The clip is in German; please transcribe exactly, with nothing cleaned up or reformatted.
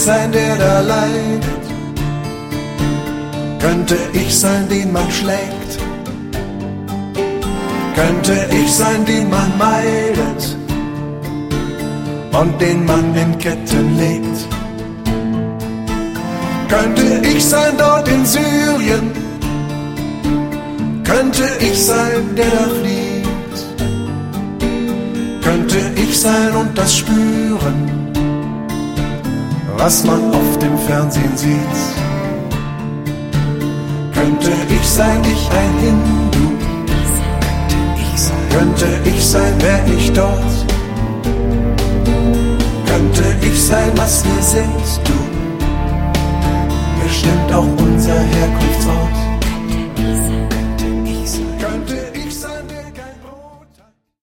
sein, der da leidet? Könnte ich sein, den man schlägt? Könnte ich sein, den man meidet und den man in Ketten legt? Könnte ich sein dort in Syrien? Könnte ich sein, der da flieht? Könnte ich sein und das spüren, was man auf dem Fernsehen sieht? Könnte ich sein, ich ein Hindu? Könnte ich sein, wär ich dort? Könnte ich sein, was wir sind, du? Bestimmt auch unser Herkunftsort.